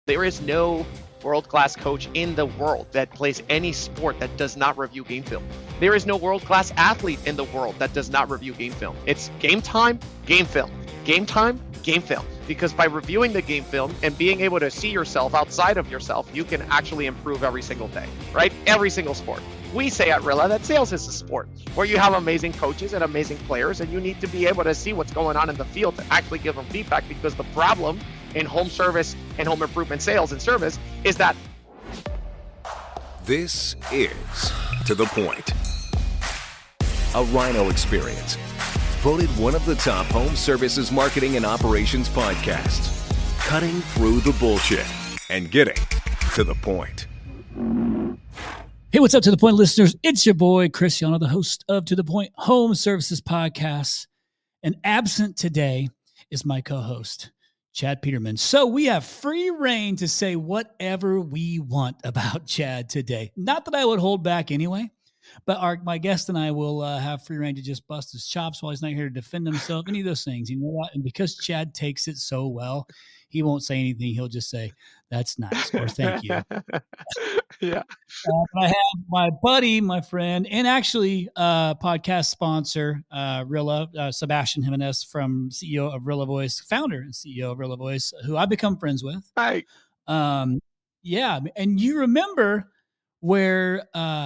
There is no world-class coach in the world that plays any sport that does not review game film. There is no world-class athlete in the world that does not review game film. It's game time, game film. Game time, game film. Because by reviewing the game film and being able to see yourself outside of yourself, you can actually improve every single day, right? Every single sport. We say at Rilla that sales is a sport where you have amazing coaches and amazing players, and you need to be able to see what's going on in the field to actually give them feedback, because the problem in home service and home improvement sales and service is that. This is To The Point, a Rhino experience. Voted one of the top home services marketing and operations podcasts. Cutting through the bullshit and getting to the point. Hey, what's up, To The Point listeners? It's your boy, Chris Yano, the host of To The Point Home Services Podcast. And absent today is my co-host, Chad Peterman. So we have free reign to say whatever we want about Chad today. Not that I would hold back anyway, but my guest and I will have free reign to just bust his chops while he's not here to defend himself, any of those things. You know what? And because Chad takes it so well, he won't say anything. He'll just say, "That's nice," or "Thank you." Yeah. I have my buddy, my friend, and actually podcast sponsor, Rilla, Sebastian Jimenez, from CEO of Rilla Voice, founder and CEO of Rilla Voice, who I've become friends with. Hi. Yeah. And you remember where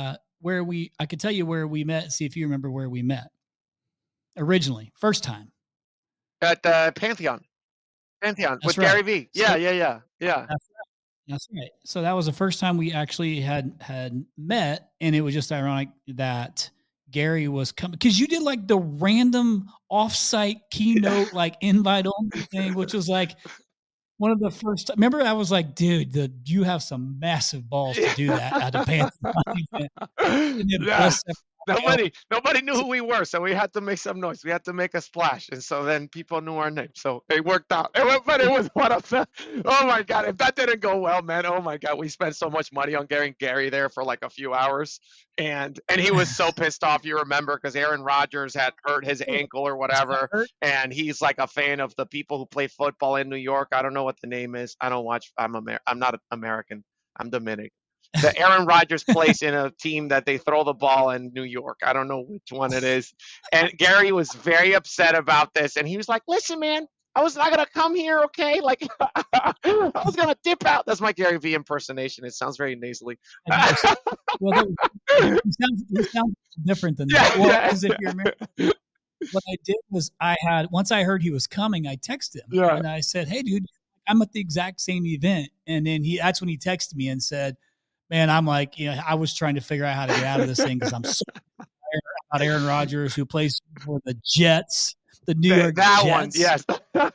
I could tell you where we met. See if you remember where we met originally, first time. At Pantheon That's with right. Gary Vee. Yeah. That's right. So that was the first time we actually had met, and it was just ironic that Gary was coming, because you did like the random offsite keynote, like invite only thing, which was like one of the first. Remember, I was like, dude, you have some massive balls to do that at a Pantheon event. Yeah. Nobody knew who we were, so we had to make some noise. We had to make a splash, and so then people knew our name. So it worked out. But it was one of the. Oh my God! If that didn't go well, man. Oh my God! We spent so much money on getting Gary there for like a few hours, and he was so pissed off. You remember, because Aaron Rodgers had hurt his ankle or whatever, and he's like a fan of the people who play football in New York. I don't know what the name is. I don't watch. I'm not American. I'm Dominican. The Aaron Rodgers plays in a team that they throw the ball in New York. I don't know which one it is. And Gary was very upset about this. And he was like, "Listen, man, I was not going to come here, okay? Like, I was going to dip out." That's my Gary Vee impersonation. It sounds very nasally. Well, it sounds different than that. Well, because if you remember, what I did was once I heard he was coming, I texted him. Yeah. And I said, "Hey, dude, I'm at the exact same event." And then that's when he texted me and said, "Man, I'm like, I was trying to figure out how to get out of this thing because I'm so tired about Aaron Rodgers, who plays for the Jets, the New York Jets." That one, yes.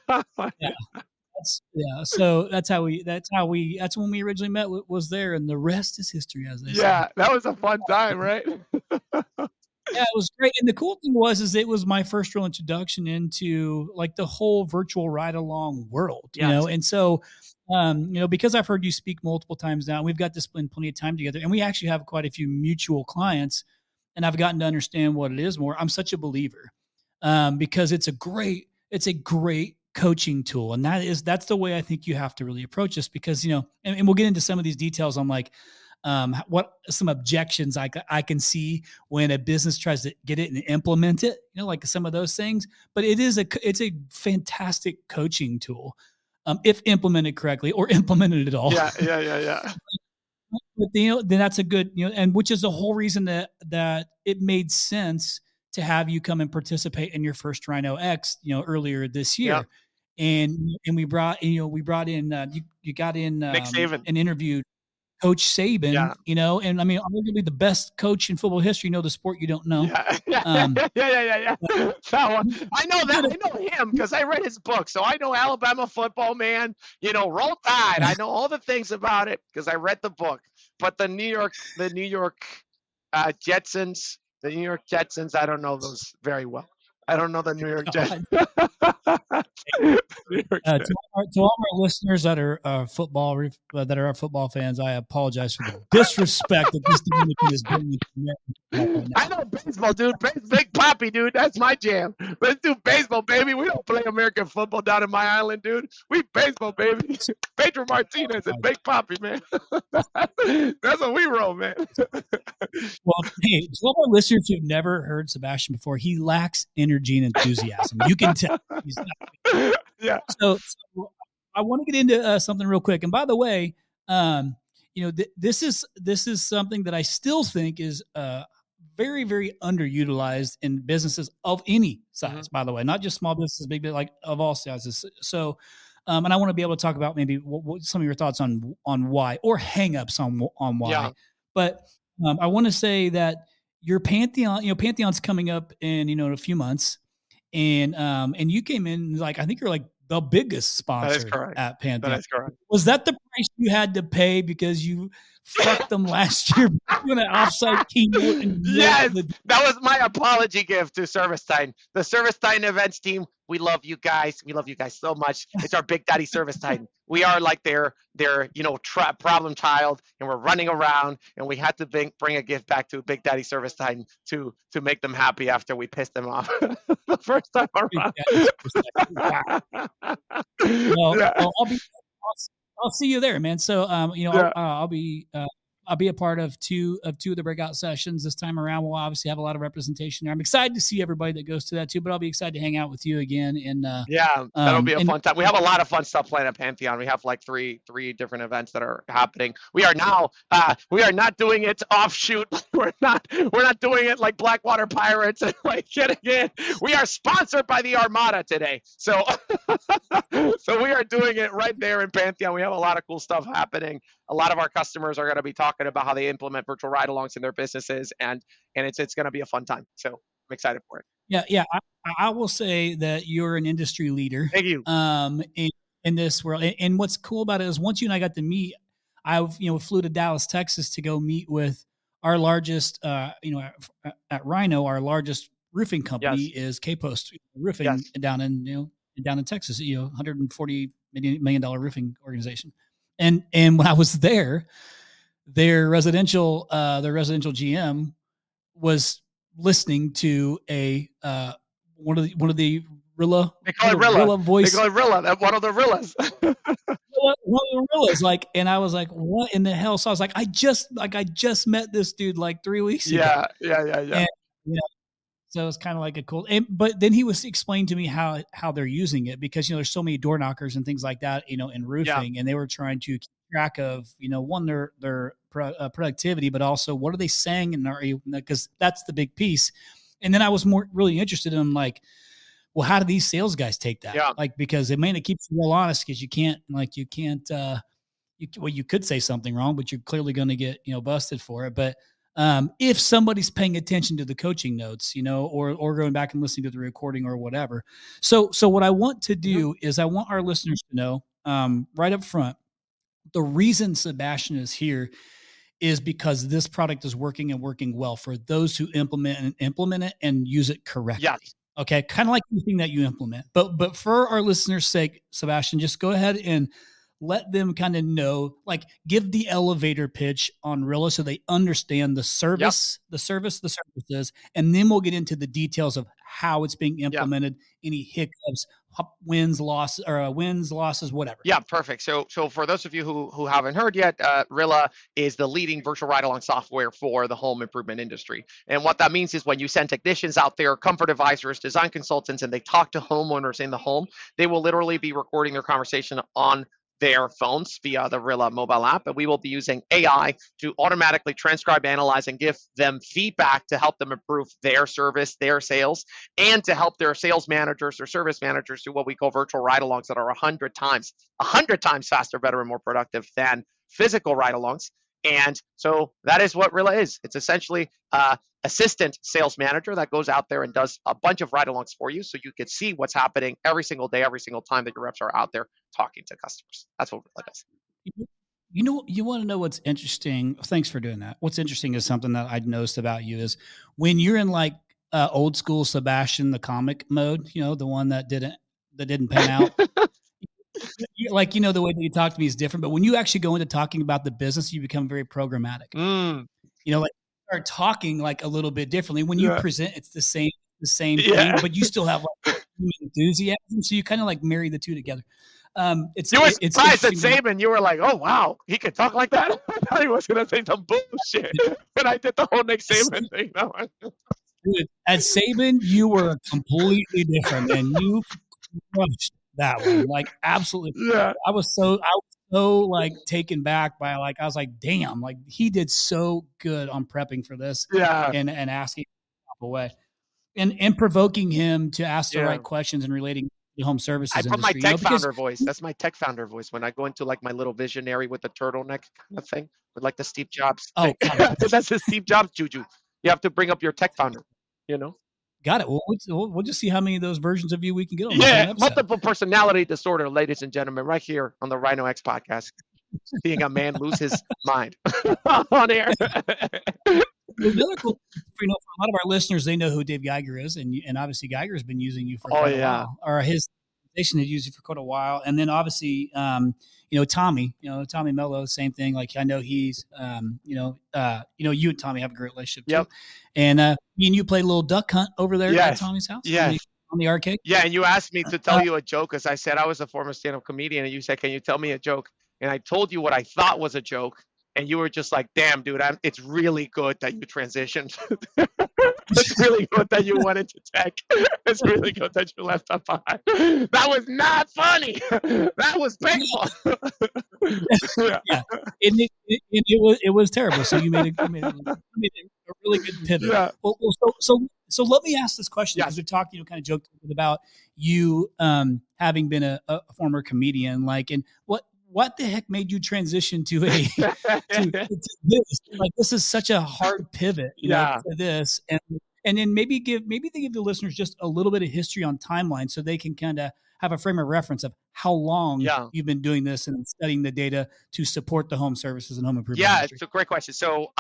So that's when we originally met, was there, and the rest is history, as they say. Yeah, that was a fun time, right? Yeah, it was great. And the cool thing is it was my first real introduction into like the whole virtual ride along world, you know? And so, because I've heard you speak multiple times now, we've got to spend plenty of time together, and we actually have quite a few mutual clients, and I've gotten to understand what it is more. I'm such a believer, because it's a great coaching tool. And that's the way I think you have to really approach this, because, and we'll get into some of these details on like, what some objections I can see when a business tries to get it and implement it, like some of those things. But it's a fantastic coaching tool, if implemented correctly or implemented at all. Yeah. But then that's a good, and which is the whole reason that it made sense to have you come and participate in your first Rhino X, earlier this year. Yeah. And we brought in, you got in Nick Saban and interviewed Coach Saban, and I mean, arguably the best coach in football history. The sport you don't know. Yeah. That one. I know that. I know him because I read his book. So I know Alabama football, man. Roll Tide. I know all the things about it because I read the book. But the New York Jetsons, I don't know those very well. I don't know the New York Jets. To all our listeners that are football fans, I apologize for the disrespect that this Dominican is bringing to American. I know baseball, dude. Big Papi, dude. That's my jam. Let's do baseball, baby. We don't play American football down in my island, dude. We baseball, baby. Pedro Martinez and Big Papi, man. That's what we roll, man. Well, hey, to all our listeners who've never heard Sebastian before, he lacks energy and enthusiasm. You can tell. He's not. Yeah. So I want to get into something real quick. And by the way, this is something that I still think is very, very underutilized in businesses of any size. By the way, not just small businesses, big, like of all sizes. So, and I want to be able to talk about maybe what some of your thoughts on why, or hangups on why. Yeah. But I want to say that your Pantheon, Pantheon's coming up in a few months. And you came in like, I think you're like the biggest sponsor at Pantheon. That is correct. Was that the price you had to pay because you fucked them last year doing an offsite keynote? Yes, that was my apology gift to ServiceTitan. The ServiceTitan events team, we love you guys. We love you guys so much. It's our Big Daddy ServiceTitan. We are like their problem child, and we're running around, and we had to bring a gift back to Big Daddy ServiceTitan to make them happy after we pissed them off the first time around. Well, I'll see you there, man. So I'll be a part of two of the breakout sessions this time around. We'll obviously have a lot of representation there. I'm excited to see everybody that goes to that too, but I'll be excited to hang out with you again. And that'll be a fun time. We have a lot of fun stuff planned at Pantheon. We have like three different events that are happening. We are now we are not doing it offshoot. We're not doing it like Blackwater Pirates and like getting in. We are sponsored by the Armada today. So so we are doing it right there in Pantheon. We have a lot of cool stuff happening. A lot of our customers are going to be talking about how they implement virtual ride-alongs in their businesses, and it's going to be a fun time. So I'm excited for it. Yeah. I will say that you're an industry leader. Thank you. In this world, and what's cool about it is once you and I got to meet, I flew to Dallas, Texas to go meet with our largest, at Rhino, our largest roofing company is K-Post Roofing down in Texas. $140 million roofing organization. And when I was there, their residential GM was listening to one of the Rilla. They call it Rilla voice. They call it Rilla. One of the Rillas. One of the Rillas. Like, and I was like, "What in the hell?" So I was like, "I just met this dude like 3 weeks ago." Yeah. And, so it's kind of like a cool, but then he was explaining to me how they're using it because, there's so many door knockers and things like that, in roofing, and they were trying to keep track of, one, their productivity, but also what are they saying because that's the big piece. And then I was really interested in like, well, how do these sales guys take that? Yeah. Like, because it keeps you real honest because you could say something wrong, but you're clearly going to get, busted for it. But if somebody's paying attention to the coaching notes, or going back and listening to the recording or whatever. So what I want to do is I want our listeners to know right up front, the reason Sebastian is here is because this product is working and working well for those who implement it and use it correctly. Yes. Okay. Kind of like anything that you implement, but for our listeners' sake, Sebastian, just go ahead and let them kind of know, like give the elevator pitch on Rilla so they understand the service, the services, and then we'll get into the details of how it's being implemented, any hiccups, wins, losses, whatever. Yeah, perfect. So for those of you who haven't heard yet, Rilla is the leading virtual ride-along software for the home improvement industry. And what that means is when you send technicians out there, comfort advisors, design consultants, and they talk to homeowners in the home, they will literally be recording their conversation on their phones via the Rilla mobile app, and we will be using AI to automatically transcribe, analyze, and give them feedback to help them improve their service, their sales, and to help their sales managers or service managers do what we call virtual ride-alongs that are 100 times faster, better, and more productive than physical ride-alongs. And so that is what Rilla is. It's essentially assistant sales manager that goes out there and does a bunch of ride-alongs for you so you can see what's happening every single day, every single time that your reps are out there talking to customers. That's what Rilla does. You want to know what's interesting? Thanks for doing that. What's interesting is something that I'd noticed about you is when you're in like old school Sebastian the comic mode, the one that didn't pan out. Like, the way that you talk to me is different, but when you actually go into talking about the business, you become very programmatic. Like you start talking like a little bit differently. When you present, it's the same thing, but you still have like enthusiasm. So you kind of like marry the two together. You were surprised at Saban. You were like, "Oh wow, he could talk like that." I thought he was going to say some bullshit, but I did the whole Nick Saban thing. No. Dude, at Saban, you were completely different, and you crushed that one. Like absolutely, yeah. I was so like taken back by I was like, damn, like he did so good on prepping for this, and asking away, and provoking him to ask the right questions and relating. Home services. I put my tech founder voice. That's my tech founder voice when I go into like my little visionary with the turtleneck kind of thing, with like the Steve Jobs. Oh, that's the Steve Jobs juju. You have to bring up your tech founder. Got it. Well, we'll just see how many of those versions of you we can get on. Yeah, multiple personality disorder, ladies and gentlemen, right here on the Rhino X podcast. Seeing a man lose his mind on air. The other cool, for a lot of our listeners, they know who Dave Geiger is, and obviously Geiger has been using you for quite a while, or his organization had used you for quite a while, and then obviously, Tommy, Tommy Mello, same thing. Like I know he's, you and Tommy have a great relationship too, and me and you played a little duck hunt over there at Tommy's house, on the arcade. Yeah, and you asked me to tell you a joke, as I said I was a former stand-up comedian, and you said, "Can you tell me a joke?" And I told you what I thought was a joke. And you were just like, damn, dude, it's really good that you transitioned. It's really good that you went into tech. It's really good that you left that behind. That was not funny. That was painful. It was terrible. So you made a really good pivot. Yeah. Well, so let me ask this question, because we talked, kind of joked about you having been a former comedian, and what the heck made you transition to this? Like, this is such a hard pivot, to this, and then maybe they give the listeners just a little bit of history on timeline, so they can kind of have a frame of reference of how long you've been doing this and studying the data to support the home services and home improvement industry. It's a great question. So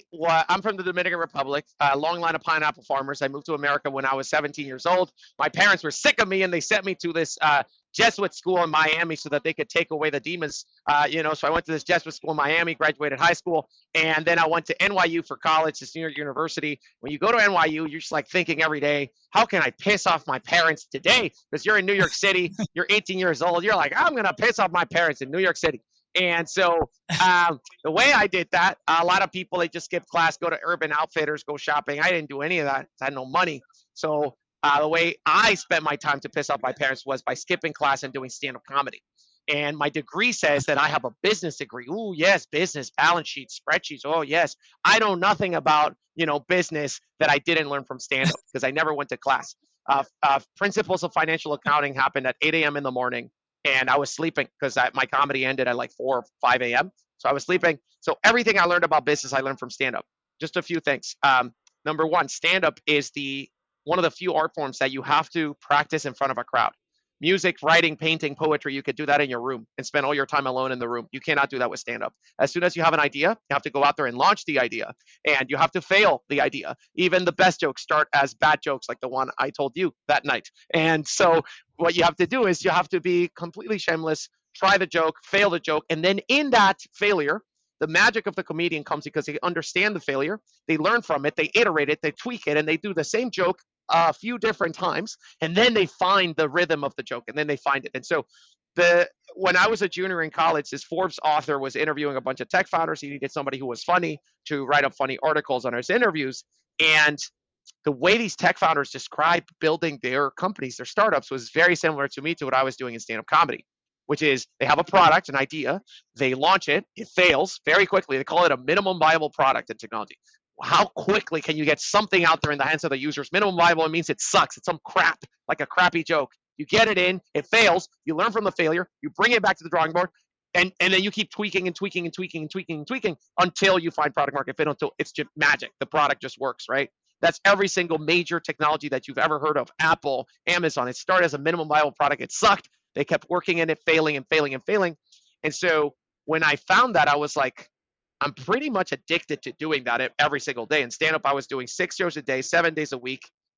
I'm from the Dominican Republic, a long line of pineapple farmers. I moved to America when I was 17 years old. My parents were sick of me, and they sent me to this Jesuit school in Miami so that they could take away the demons. So I went to this Jesuit school in Miami, graduated high school, and then I went to NYU for college, this New York University. When you go to NYU, you're just like thinking every day, how can I piss off my parents today? Because you're in New York City, you're 18 years old, you're like, I'm going to piss off my parents in New York City. And so the way I did that, a lot of people, they just skip class, go to Urban Outfitters, go shopping. I didn't do any of that. I had no money. So the way I spent my time to piss off my parents was by skipping class and doing stand-up comedy. And my degree says that I have a business degree. Oh, yes, business, balance sheets, spreadsheets. Oh, yes. I know nothing about, business that I didn't learn from stand-up because I never went to class. Principles of financial accounting happened at 8 a.m. in the morning, and I was sleeping because my comedy ended at like 4 or 5 a.m. So I was sleeping. So everything I learned about business, I learned from stand-up. Just a few things. Number one, stand-up is one of the few art forms that you have to practice in front of a crowd. Music, writing, painting, poetry, you could do that in your room and spend all your time alone in the room. You cannot do that with stand-up. As soon as you have an idea, you have to go out there and launch the idea, and you have to fail the idea. Even the best jokes start as bad jokes, like the one I told you that night. And so what you have to do is you have to be completely shameless, try the joke, fail the joke, and then in that failure, the magic of the comedian comes because they understand the failure, they learn from it, they iterate it, they tweak it, and they do the same joke a few different times, and then they find the rhythm of the joke, and then they find it. And so when I was a junior in college, this Forbes author was interviewing a bunch of tech founders. He needed somebody who was funny to write up funny articles on his interviews. And the way these tech founders described building their companies, their startups, was very similar to what I was doing in stand-up comedy, which is they have a product, an idea, they launch it, it fails very quickly. They call it a minimum viable product in technology. How quickly can you get something out there in the hands of the users? Minimum viable, it means it sucks. It's some crap, like a crappy joke. You get it in, it fails, you learn from the failure, you bring it back to the drawing board, and then you keep tweaking and tweaking and tweaking and tweaking and tweaking until you find product market fit, until it's just magic. The product just works, right? That's every single major technology that you've ever heard of. Apple, Amazon, it started as a minimum viable product. It sucked. They kept working in it, failing and failing and failing. And so when I found that, I was like, I'm pretty much addicted to doing that every single day. In stand-up, I was doing 6 shows a day, 7 days a week.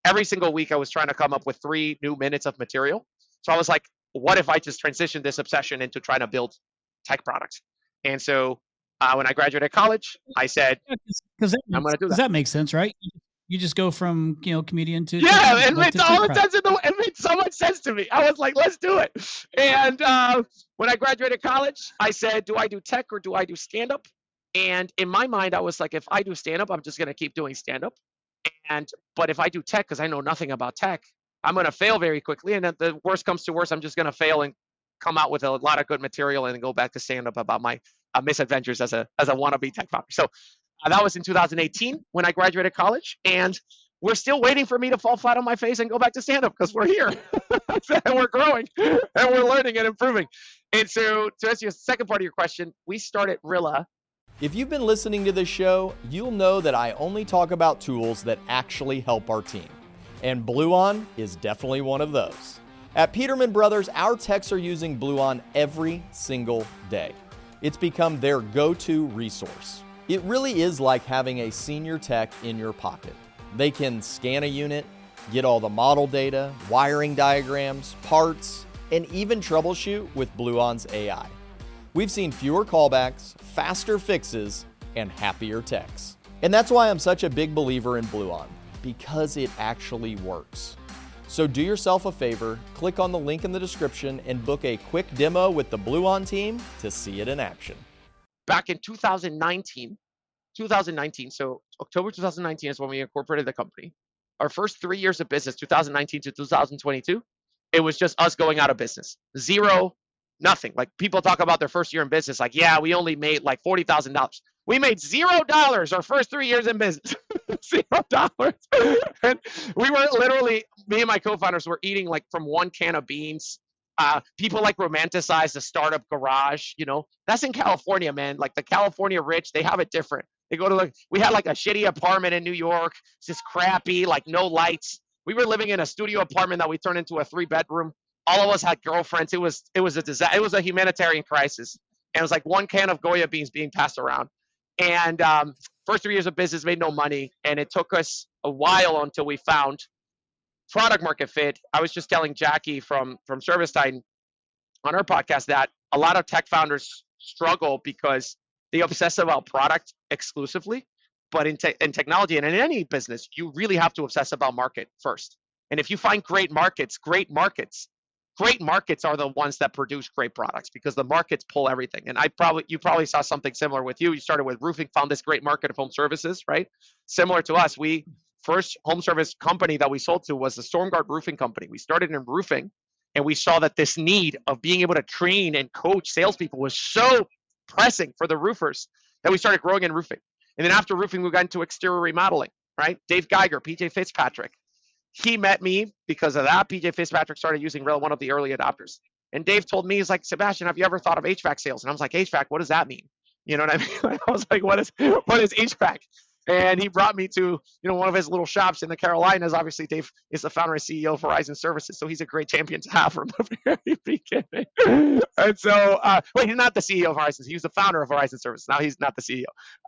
every single week I was trying to come up with 3 new minutes of material. So I was like, what if I just transitioned this obsession into trying to build tech products? And so when I graduated college, I said, I'm going to do that. That makes sense, right? You just go from, comedian to it made it made so much sense to me. I was like, let's do it. And when I graduated college, I said, do I do tech or do I do stand-up? And in my mind, I was like, if I do stand-up, I'm just going to keep doing stand-up. But if I do tech, because I know nothing about tech, I'm going to fail very quickly. And if the worst comes to worst, I'm just going to fail and come out with a lot of good material and then go back to stand-up about my misadventures as a wannabe tech founder. So that was in 2018 when I graduated college, and we're still waiting for me to fall flat on my face and go back to stand-up because we're here and we're growing and we're learning and improving. And so to answer your second part of your question, we started Rilla. If you've been listening to this show, you'll know that I only talk about tools that actually help our team. And Bluon is definitely one of those. At Peterman Brothers, our techs are using Bluon every single day. It's become their go-to resource. It really is like having a senior tech in your pocket. They can scan a unit, get all the model data, wiring diagrams, parts, and even troubleshoot with Bluon's AI. We've seen fewer callbacks, faster fixes, and happier techs. And that's why I'm such a big believer in Bluon, because it actually works. So do yourself a favor, click on the link in the description and book a quick demo with the Bluon team to see it in action. Back in 2019, so October 2019 is when we incorporated the company. Our first 3 years of business, 2019 to 2022, it was just us going out of business. Zero, nothing. Like people talk about their first year in business, like, yeah, we only made like $40,000. We made $0 our first 3 years in business. $0. And we were literally, me and my co-founders were eating like from one can of beans. People like romanticize the startup garage, that's in California, man. Like the California rich, they have it different. They go to we had like a shitty apartment in New York. It's just crappy, like no lights. We were living in a studio apartment that we turned into a 3-bedroom. All of us had girlfriends. It was a disaster. It was a humanitarian crisis. And it was like one can of Goya beans being passed around. And first 3 years of business, made no money. And it took us a while until we found product market fit. I was just telling Jackie from ServiceTitan on her podcast that a lot of tech founders struggle because they obsess about product exclusively. But in technology and in any business, you really have to obsess about market first. And if you find great markets are the ones that produce great products because the markets pull everything. And you probably saw something similar with you. You started with roofing, found this great market of home services, right? Similar to us, first home service company that we sold to was the StormGuard Roofing Company. We started in roofing, and we saw that this need of being able to train and coach salespeople was so pressing for the roofers that we started growing in roofing. And then after roofing, we got into exterior remodeling, right? Dave Geiger, PJ Fitzpatrick. He met me because of that. PJ Fitzpatrick started using Rilla, one of the early adopters. And Dave told me, he's like, Sebastian, have you ever thought of HVAC sales? And I was like, HVAC, what does that mean? You know what I mean? I was like, what is HVAC? And he brought me to, one of his little shops in the Carolinas. Obviously, Dave is the founder and CEO of Horizon Services, so he's a great champion to have from the very beginning. And so, he's not the CEO of Horizon. He was the founder of Horizon Services. Now he's not the CEO,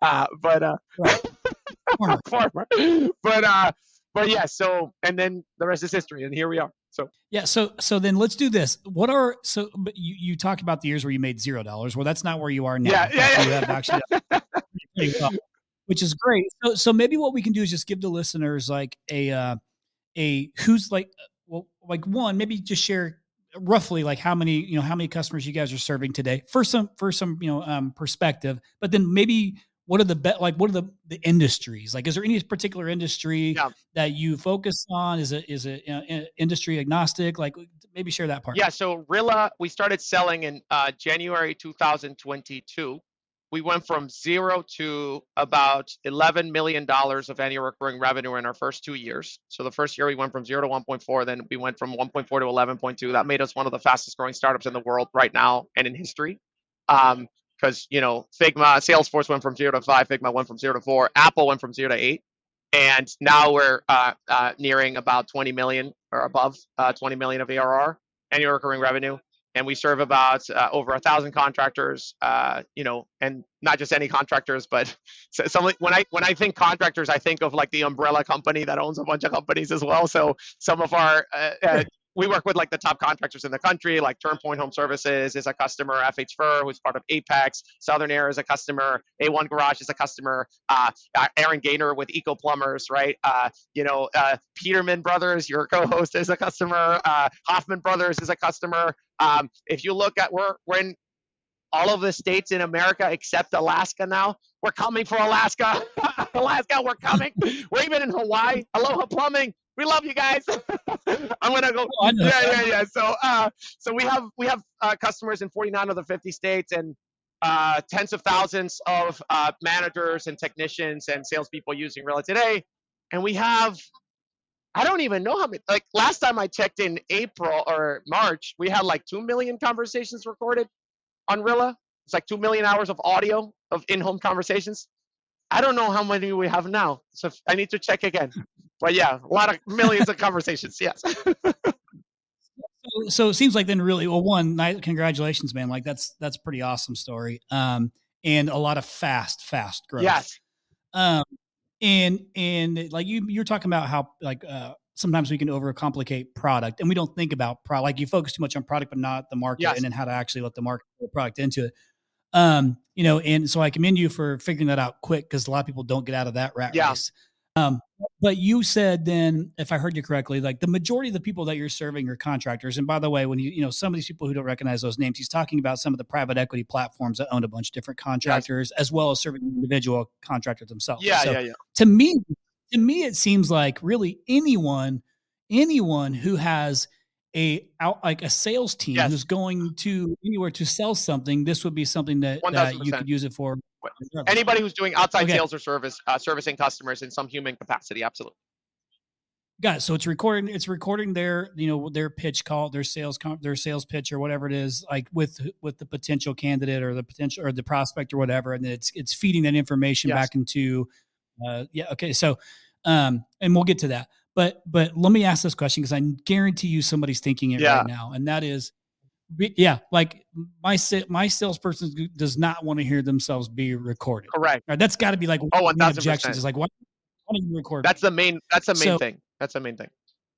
former. But yeah. So, and then the rest is history, and here we are. So yeah. So then let's do this. But you talked about the years where you made $0. Well, that's not where you are now. Yeah. You have actually. Which is great. So maybe what we can do is just give the listeners like a who's like, well, like one, maybe just share roughly like how many customers you guys are serving today for some perspective, but then maybe what are the industries? Like, is there any particular industry that you focus on? Is it industry agnostic? Like maybe share that part. Yeah. So Rilla, we started selling in January 2022. We went from 0 to about $11 million of annual recurring revenue in our first 2 years. So the first year we went from 0 to 1.4, then we went from 1.4 to 11.2. That made us one of the fastest growing startups in the world right now and in history. Because, Figma, Salesforce went from 0 to 5, Figma went from 0 to 4, Apple went from 0 to 8. And now we're nearing about 20 million or above 20 million of ARR, annual recurring revenue. and we serve about over 1,000 contractors, and not just any contractors, but when I think contractors, I think of like the umbrella company that owns a bunch of companies as well. So some of our we work with like the top contractors in the country, like Turnpoint Home Services is a customer, FH Fur, who's part of Apex, Southern Air is a customer, A1 Garage is a customer, Aaron Gaynor with Eco Plumbers, right? Peterman Brothers, your co-host, is a customer. Hoffman Brothers is a customer. If you look at, we're in all of the states in America except Alaska now. We're coming for Alaska. Alaska, we're coming. We're even in Hawaii. Aloha Plumbing. We love you guys. I'm gonna go. Oh, yeah. So we have customers in 49 of the 50 states, and tens of thousands of managers and technicians and salespeople using Rilla today. And we have, I don't even know how many. Like last time I checked in April or March, we had like 2 million conversations recorded on Rilla. It's like 2 million hours of audio of in-home conversations. I don't know how many we have now, so I need to check again. But yeah, a lot of millions of conversations. Yes. So it seems like then really, well, one, congratulations, man. Like that's pretty awesome story. And a lot of fast growth. Yes. And like you're talking about how like sometimes we can overcomplicate product, and we don't think about product. Like you focus too much on product, but not the market, yes. And then how to actually let the market put the product into it. And so I commend you for figuring that out quick, because a lot of people don't get out of that rat race. But you said then, if I heard you correctly, like the majority of the people that you're serving are contractors. And by the way, when some of these people who don't recognize those names, he's talking about some of the private equity platforms that own a bunch of different contractors, yes. as well as serving individual contractors themselves. Yeah. To me, it seems like really anyone who has a sales team, yes. who's going to anywhere to sell something, this would be something that you could use it for. Anybody who's doing outside sales or service, servicing customers in some human capacity. Absolutely. Got it. So it's recording their, their pitch call, their sales pitch or whatever it is, like with the potential candidate or the potential or the prospect or whatever. And it's feeding that information yes. back into, Okay. So, and we'll get to that, but let me ask this question, because I guarantee you somebody's thinking it right now. And that is, like my salesperson does not want to hear themselves be recorded. Correct. Right, that's got to be like 1,000%. Objections is like, why don't you record? That's the main thing. That's the main thing.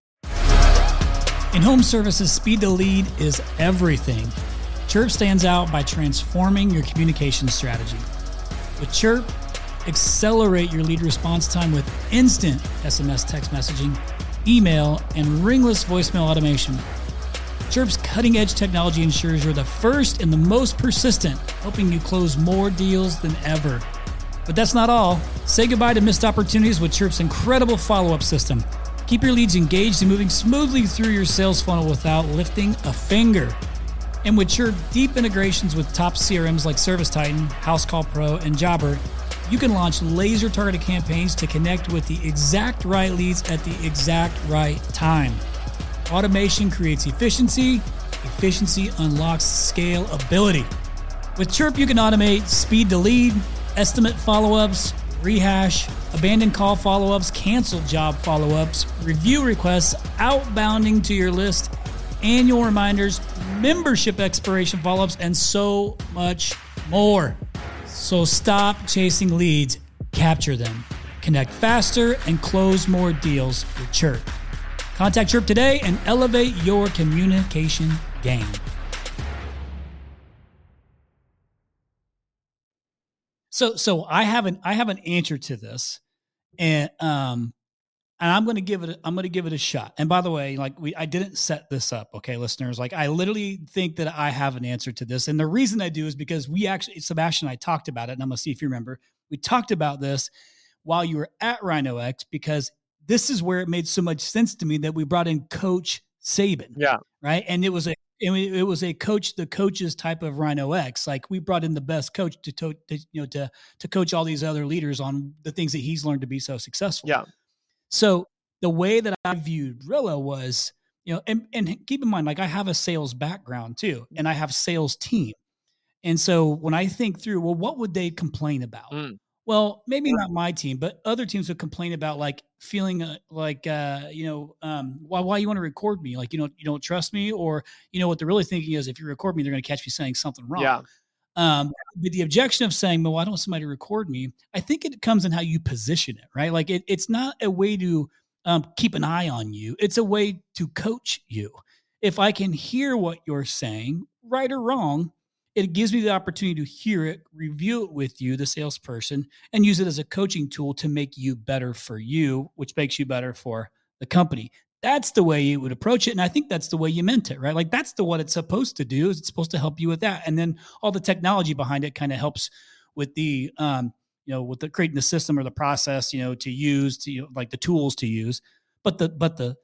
In home services, speed to lead is everything. Chirp stands out by transforming your communication strategy. With Chirp, accelerate your lead response time with instant SMS text messaging, email, and ringless voicemail automation. Chirp's cutting-edge technology ensures you're the first and the most persistent, helping you close more deals than ever. But that's not all. Say goodbye to missed opportunities with Chirp's incredible follow-up system. Keep your leads engaged and moving smoothly through your sales funnel without lifting a finger. And with Chirp deep integrations with top CRMs like ServiceTitan, HouseCall Pro, and Jobber, you can launch laser-targeted campaigns to connect with the exact right leads at the exact right time. Automation creates efficiency. Efficiency unlocks scalability. With Chirp, you can automate speed to lead, estimate follow-ups, rehash, abandoned call follow-ups, canceled job follow-ups, review requests, outbounding to your list, annual reminders, membership expiration follow-ups, and so much more. So stop chasing leads, capture them. Connect faster and close more deals with Chirp. Contact Chirp today and elevate your communication game. So I have an answer to this, and I'm going to give it a shot. And by the way, I didn't set this up, okay, listeners. Like I literally think that I have an answer to this, and the reason I do is because Sebastian and I talked about it, and I'm going to see if you remember. We talked about this while you were at RhinoX, because this is where it made so much sense to me that we brought in Coach Saban. Yeah. Right. And it was a coach, the coaches type of RhinoX. Like we brought in the best coach to coach all these other leaders on the things that he's learned to be so successful. Yeah. So the way that I viewed Rilla was, and keep in mind, like I have a sales background too, and I have sales team. And so when I think through, well, what would they complain about? Well, maybe not my team, but other teams would complain about like feeling why you want to record me? Like, you don't trust me, or, what they're really thinking is if you record me, they're going to catch me saying something wrong. Yeah. But the objection of saying, well, I don't want somebody to record me. I think it comes in how you position it, right? Like it's not a way to keep an eye on you. It's a way to coach you. If I can hear what you're saying, right or wrong, it gives me the opportunity to hear it, review it with you, the salesperson, and use it as a coaching tool to make you better for you, which makes you better for the company. That's the way you would approach it. And I think that's the way you meant it, right? Like that's what it's supposed to do. Is it's supposed to help you with that. And then all the technology behind it kind of helps with the, with the creating the system or the process, to use, like the tools to use. But the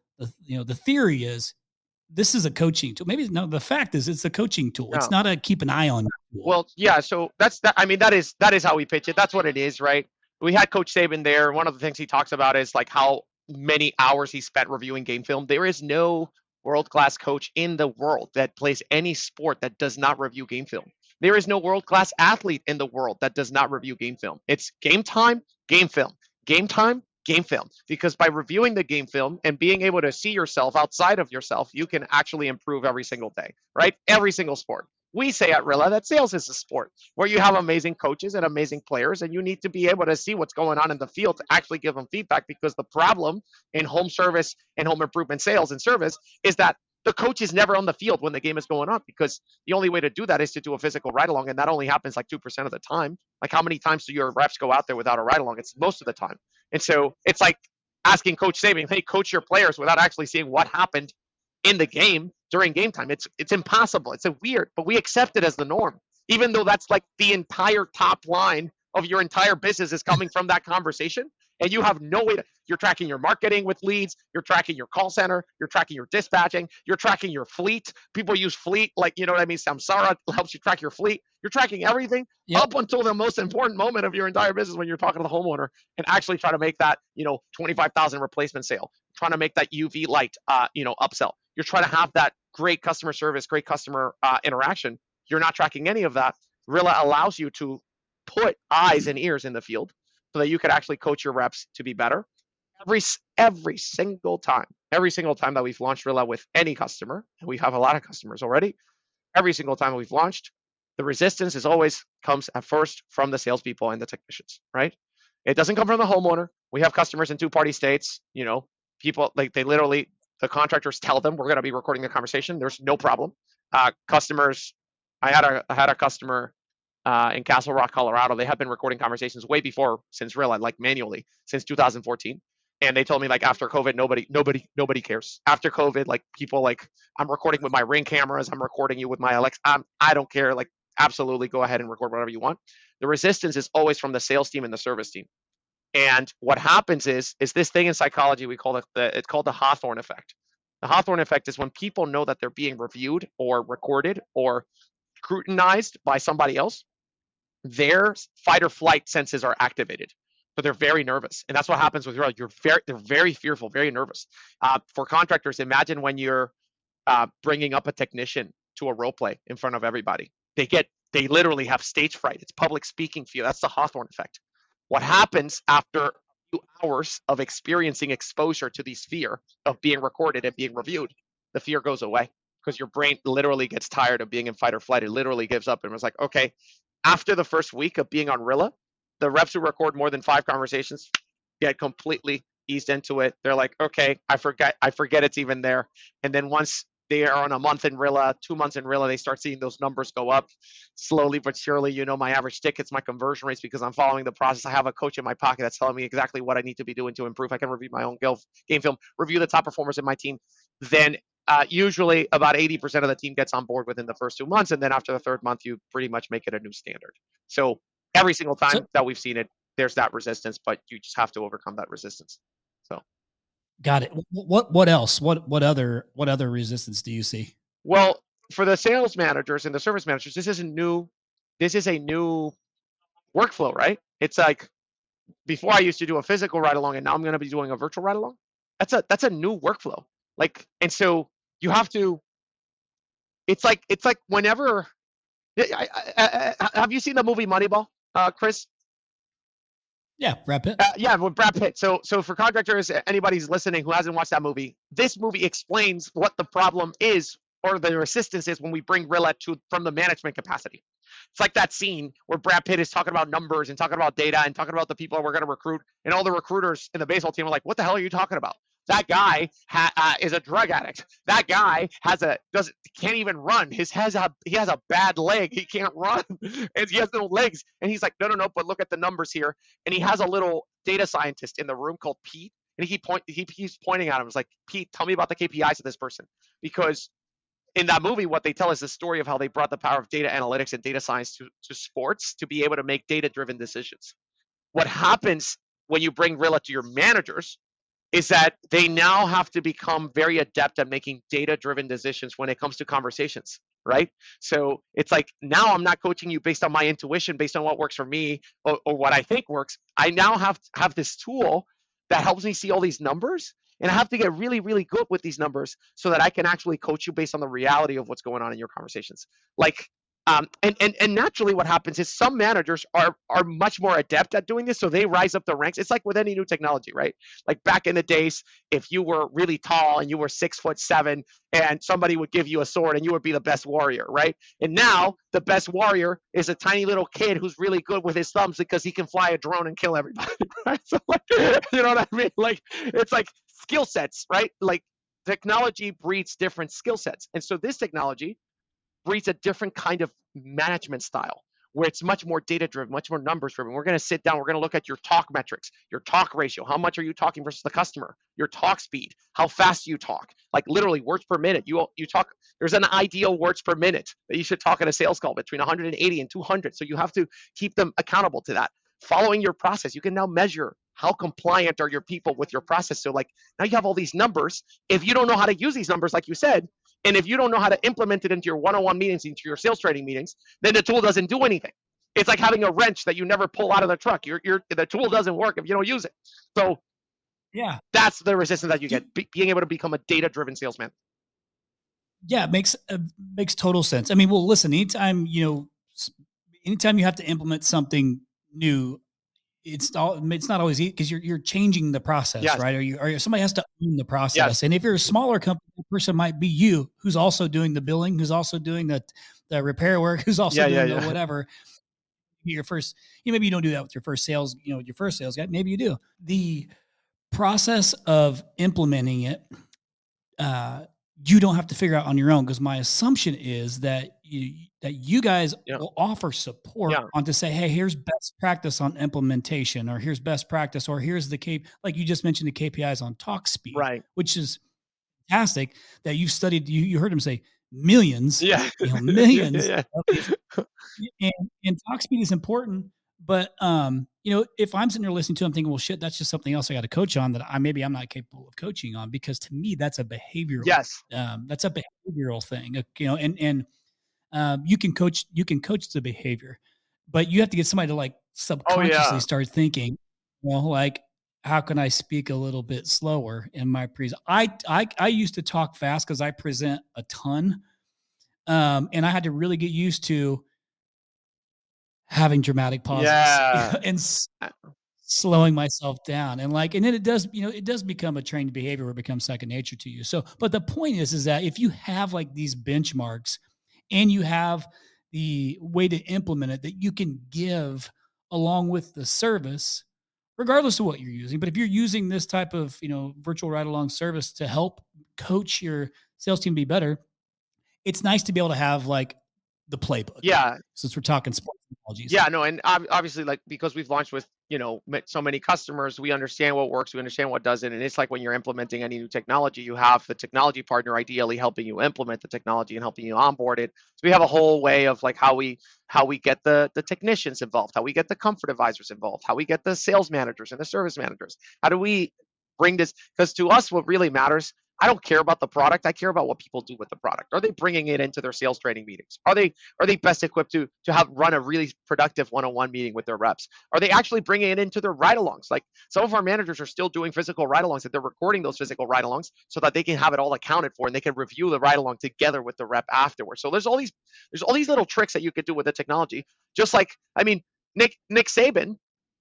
theory is, this is a coaching tool. Maybe no, the fact is it's a coaching tool. No. It's not a keep an eye on tool. Well, yeah. So that's that. I mean, that is how we pitch it. That's what it is, right? We had Coach Saban there. One of the things he talks about is like how many hours he spent reviewing game film. There is no world-class coach in the world that plays any sport that does not review game film. There is no world-class athlete in the world that does not review game film. It's game time, game film. Game time, game film, because by reviewing the game film and being able to see yourself outside of yourself, you can actually improve every single day, right? Every single sport. We say at Rilla that sales is a sport where you have amazing coaches and amazing players, and you need to be able to see what's going on in the field to actually give them feedback, because the problem in home service and home improvement sales and service is that the coach is never on the field when the game is going on, because the only way to do that is to do a physical ride along, and that only happens like 2% of the time. Like, how many times do your reps go out there without a ride along? It's most of the time. And so it's like asking Coach Saban, hey, coach your players, without actually seeing what happened in the game during game time. It's impossible. It's weird, but we accept it as the norm, even though that's like the entire top line of your entire business is coming from that conversation. And you have no way to, you're tracking your marketing with leads, you're tracking your call center, you're tracking your dispatching, you're tracking your fleet. People use fleet, like, you know what I mean? Samsara helps you track your fleet. You're tracking everything up until the most important moment of your entire business, when you're talking to the homeowner and actually try to make that, 25,000 replacement sale, trying to make that UV light, upsell. You're trying to have that great customer service, great customer interaction. You're not tracking any of that. Rilla allows you to put eyes and ears in the field so that you could actually coach your reps to be better. Every single time that we've launched Rilla with any customer, and we have a lot of customers already, every single time we've launched, the resistance is always comes at first from the salespeople and the technicians, right? It doesn't come from the homeowner. We have customers in 2-party states. People, like, they literally, the contractors tell them we're going to be recording the conversation. There's no problem. Customers, I had a customer in Castle Rock, Colorado. They have been recording conversations way before, since Rilla, like manually, since 2014. And they told me, like, after COVID, nobody cares. After COVID, like, people, like, I'm recording with my Ring cameras. I'm recording you with my Alexa. I don't care. Like, absolutely, go ahead and record whatever you want. The resistance is always from the sales team and the service team. And what happens is this thing in psychology, we call it it's called the Hawthorne effect. The Hawthorne effect is when people know that they're being reviewed or recorded or scrutinized by somebody else, their fight or flight senses are activated. So they're very nervous. And that's what happens with Rilla. They're very fearful, very nervous. For contractors, imagine when you're bringing up a technician to a role play in front of everybody. They literally have stage fright. It's public speaking fear. That's the Hawthorne effect. What happens after a few hours of experiencing exposure to this fear of being recorded and being reviewed, the fear goes away, because your brain literally gets tired of being in fight or flight. It literally gives up and was like, okay, after the first week of being on Rilla, the reps who record more than 5 conversations get completely eased into it. They're like, okay, I forget it's even there. And then once they are on a month in Rilla, 2 months in Rilla, they start seeing those numbers go up slowly but surely. My average tickets, my conversion rates, because I'm following the process. I have a coach in my pocket that's telling me exactly what I need to be doing to improve. I can review my own game film, review the top performers in my team. Then usually about 80% of the team gets on board within the first 2 months. And then after the 3rd month, you pretty much make it a new standard. So every single time that we've seen it, there's that resistance, but you just have to overcome that resistance. So. Got it. What else? What other resistance do you see? Well, for the sales managers and the service managers, this is a new workflow, right? It's like, before I used to do a physical ride along, and now I'm going to be doing a virtual ride along. That's a new workflow. Like, and so you have to. It's like whenever. Have you seen the movie Moneyball, Chris? Yeah, Brad Pitt. Yeah, with Brad Pitt. So for contractors, anybody's listening who hasn't watched that movie, this movie explains what the problem is or the resistance is when we bring Rilla from the management capacity. It's like that scene where Brad Pitt is talking about numbers and talking about data and talking about the people we're going to recruit, and all the recruiters in the baseball team are like, "What the hell are you talking about? That guy is a drug addict. That guy can't even run. He has a bad leg. He can't run, and he has no legs." And he's like, "No. But look at the numbers here." And he has a little data scientist in the room called Pete, and he keeps pointing at him. It's like, "Pete, tell me about the KPIs of this person," because in that movie, what they tell is the story of how they brought the power of data analytics and data science to sports to be able to make data-driven decisions. What happens when you bring Rilla to your managers is that they now have to become very adept at making data-driven decisions when it comes to conversations, right? So it's like, now I'm not coaching you based on my intuition, based on what works for me or what I think works. I now have this tool that helps me see all these numbers, and I have to get really, really good with these numbers so that I can actually coach you based on the reality of what's going on in your conversations. Like, and naturally what happens is some managers are much more adept at doing this, so they rise up the ranks. It's like with any new technology, right? Like back in the days, if you were really tall and you were 6'7" and somebody would give you a sword and you would be the best warrior, right? And now the best warrior is a tiny little kid who's really good with his thumbs because he can fly a drone and kill everybody, right? So like, you know what I mean? Like, it's like skill sets, right? Like technology breeds different skill sets. And so this technology breeds a different kind of management style where it's much more data driven, much more numbers driven. We're going to sit down, we're going to look at your talk metrics, your talk ratio, how much are you talking versus the customer, your talk speed, how fast you talk, like literally words per minute. You talk, there's an ideal words per minute that you should talk in a sales call between 180 and 200. So you have to keep them accountable to that. Following your process, you can now measure how compliant are your people with your process. So like now you have all these numbers. If you don't know how to use these numbers, like you said, and if you don't know how to implement it into your one-on-one meetings, into your sales training meetings, then the tool doesn't do anything. It's like having a wrench that you never pull out of the truck. The tool doesn't work if you don't use it. So yeah, that's the resistance that you get, being able to become a data-driven salesman. Yeah, it makes total sense. I mean, well, listen, anytime you have to implement something new, it's not always easy because you're changing the process, yes. Right? Or somebody has to own the process. Yes. And if you're a smaller company, the person might be you, who's also doing the billing, who's also doing the repair work, who's also doing the whatever. Your first, maybe you don't do that with your first sales, your first sales guy. Maybe you do. The process of implementing it, you don't have to figure out on your own, because my assumption is that you guys will offer support on to say, hey, here's best practice on implementation, or here's best practice, or here's like you just mentioned, the KPIs on talk speed, right? Which is fantastic that you've studied. You heard him say millions, millions. And talk speed is important. But, if I'm sitting there listening to him thinking, well, shit, that's just something else I got to coach on that I'm not capable of coaching on, because to me, that's a behavioral, that's a behavioral thing, you can coach the behavior, but you have to get somebody to like subconsciously start thinking, well, like, how can I speak a little bit slower in my I used to talk fast because I present a ton. And I had to really get used to having dramatic pauses and slowing myself down. And then it does become a trained behavior where it becomes second nature to you. So, but the point is that if you have like these benchmarks and you have the way to implement it that you can give along with the service, regardless of what you're using, but if you're using this type of, virtual ride-along service to help coach your sales team be better, it's nice to be able to have like the playbook. Yeah. Since we're talking sports technologies. Yeah, no. And obviously, like, because we've launched with, so many customers, we understand what works, we understand what doesn't. And it's like when you're implementing any new technology, you have the technology partner ideally helping you implement the technology and helping you onboard it. So we have a whole way of like how we get the technicians involved, how we get the comfort advisors involved, how we get the sales managers and the service managers. How do we bring this? Because to us, what really matters, I don't care about the product. I care about what people do with the product. Are they bringing it into their sales training meetings? Are they best equipped to run a really productive one-on-one meeting with their reps? Are they actually bringing it into their ride-alongs? Like, some of our managers are still doing physical ride-alongs, that they're recording those physical ride-alongs so that they can have it all accounted for and they can review the ride-along together with the rep afterwards. So there's all these little tricks that you could do with the technology. Just like, I mean, Nick Saban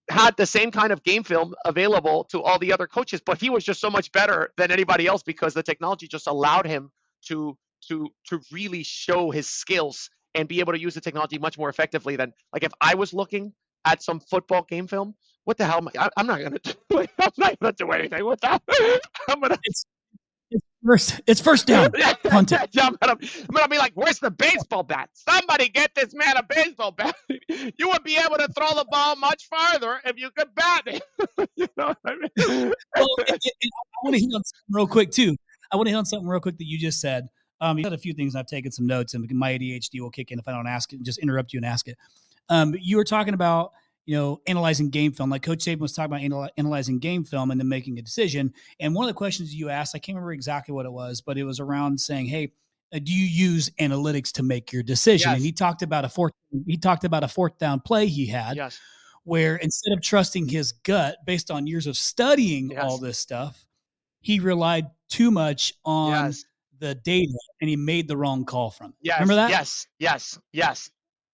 had the same kind of game film available to all the other coaches, but he was just so much better than anybody else because the technology just allowed him to really show his skills and be able to use the technology much more effectively than, like, if I was looking at some football game film, what the hell am I'm not gonna do it. I'm not gonna do anything with that. It's first down. Punt it. I'm gonna be like, where's the baseball bat? Somebody get this man a baseball bat. You would be able to throw the ball much farther if you could bat it. You know what I mean? Well, I want to hit on something real quick too. I want to hit on something real quick that you just said. You said a few things. I've taken some notes, and my ADHD will kick in if I don't ask it. Just interrupt you and ask it. You were talking about, analyzing game film. Like Coach Saban was talking about analyzing game film and then making a decision. And one of the questions you asked, I can't remember exactly what it was, but it was around saying, "Hey, do you use analytics to make your decision?" Yes. And he talked about a fourth down play he had, Yes. where instead of trusting his gut based on years of studying Yes. all this stuff, he relied too much on Yes. the data and he made the wrong call from it. Yes. Remember that? Yes.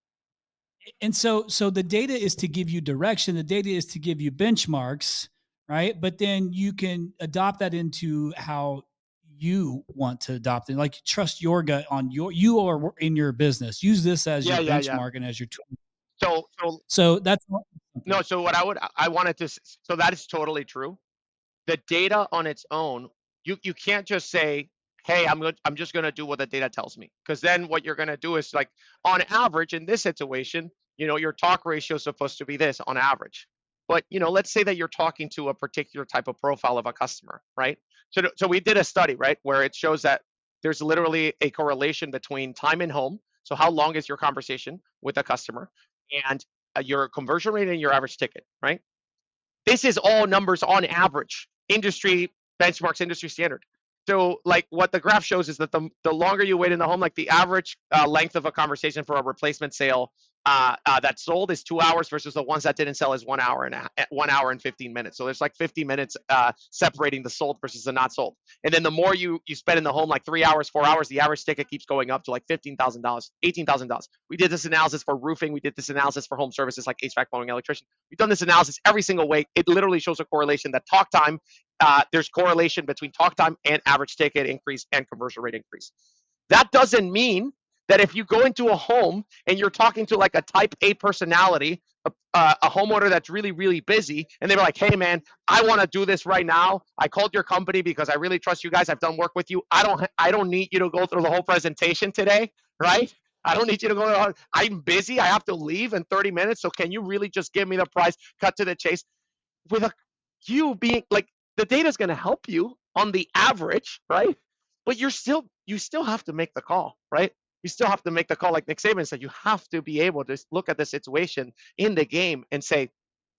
And so the data is to give you direction. The data is to give you benchmarks, right? But then you can adopt that into how you want to adopt it. Like, trust your gut on you are in your business. Use this as your benchmark and as your tool. So that's no. So what I wanted to. So that is totally true. The data on its own, you can't just say, hey, I'm just going to do what the data tells me. Because then what you're going to do is, like, on average in this situation, your talk ratio is supposed to be this on average. But, let's say that you're talking to a particular type of profile of a customer, right? So we did a study, right, where it shows that there's literally a correlation between time in home. So how long is your conversation with a customer, and your conversion rate and your average ticket, right? This is all numbers on average, industry benchmarks, industry standard. So, like, what the graph shows is that the longer you wait in the home, like the average length of a conversation for a replacement sale that sold is 2 hours versus the ones that didn't sell is 1 hour and 15 minutes. So there's like 50 minutes separating the sold versus the not sold. And then the more you spend in the home, like 3 hours, 4 hours, the average ticket keeps going up to like $15,000, $18,000. We did this analysis for roofing. We did this analysis for home services like HVAC, plumbing, electrician. We've done this analysis every single way. It literally shows a correlation that talk time, there's correlation between talk time and average ticket increase and conversion rate increase. That doesn't mean that if you go into a home and you're talking to like a type A personality, a homeowner that's really, really busy, and they're like, hey man, I want to do this right now. I called your company because I really trust you guys. I've done work with you. I don't need you to go through the whole presentation today, right? I don't need you to go. I'm busy. I have to leave in 30 minutes. So can you really just give me the price, cut to the chase? With you being like, the data is going to help you on the average, right? But you still have to make the call, right? You still have to make the call. Like Nick Saban said, you have to be able to look at the situation in the game and say,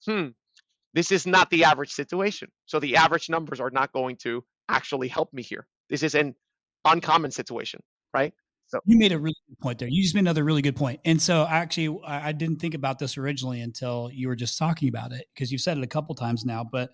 this is not the average situation. So the average numbers are not going to actually help me here. This is an uncommon situation, right? So you made a really good point there. You just made another really good point. And so actually, I didn't think about this originally until you were just talking about it, because you've said it a couple times now. But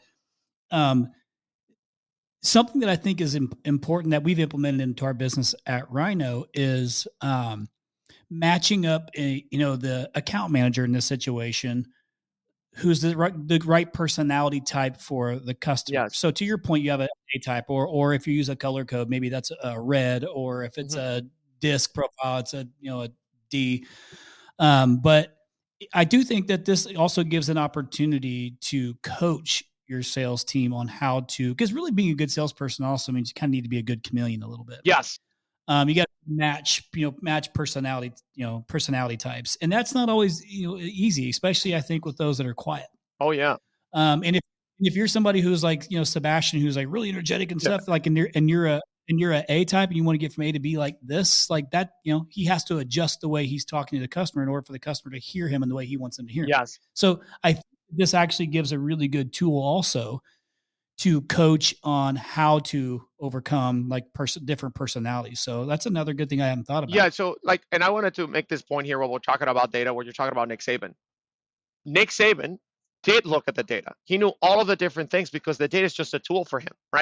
something that I think is important that we've implemented into our business at Rhino is matching up the account manager in this situation, who's the right personality type for the customer. Yes. So to your point, you have a type, or if you use a color code, maybe that's a red, or if it's a disc profile, it's a D. But I do think that this also gives an opportunity to coach your sales team on how to, because really being a good salesperson also means you kind of need to be a good chameleon a little bit. Yes. You got to match personality types. And that's not always, easy, especially I think with those that are quiet. Oh yeah. And if you're somebody who's like, Sebastian, who's like really energetic and stuff, like, and you're a A type and you want to get from A to B like this, like that, he has to adjust the way he's talking to the customer in order for the customer to hear him in the way he wants them to hear him. Yes. So I think this actually gives a really good tool also to coach on how to overcome like different personalities. So that's another good thing I haven't thought about. Yeah. So and I wanted to make this point here while we're talking about data, where you're talking about Nick Saban. Nick Saban did look at the data. He knew all of the different things because the data is just a tool for him, right?